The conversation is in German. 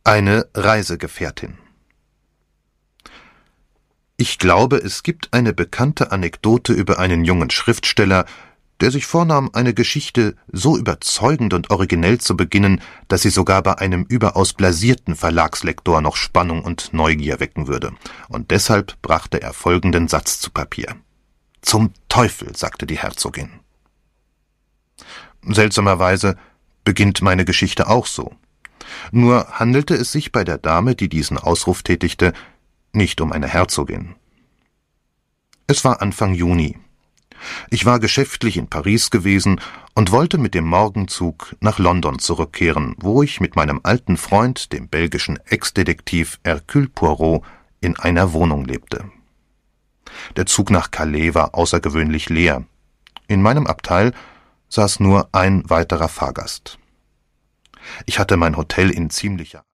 Eine Reisegefährtin. Ich glaube, es gibt eine bekannte Anekdote über einen jungen Schriftsteller, der sich vornahm, eine Geschichte so überzeugend und originell zu beginnen, dass sie sogar bei einem überaus blasierten Verlagslektor noch Spannung und Neugier wecken würde. Und deshalb brachte er folgenden Satz zu Papier. »Zum Teufel«, sagte die Herzogin. Seltsamerweise beginnt meine Geschichte auch so. Nur handelte es sich bei der Dame, die diesen Ausruf tätigte, nicht um eine Herzogin. Es war Anfang Juni. Ich war geschäftlich in Paris gewesen und wollte mit dem Morgenzug nach London zurückkehren, wo ich mit meinem alten Freund, dem belgischen Ex-Detektiv Hercule Poirot, in einer Wohnung lebte. Der Zug nach Calais war außergewöhnlich leer. In meinem Abteil saß nur ein weiterer Fahrgast. Ich hatte mein Hotel in ziemlicher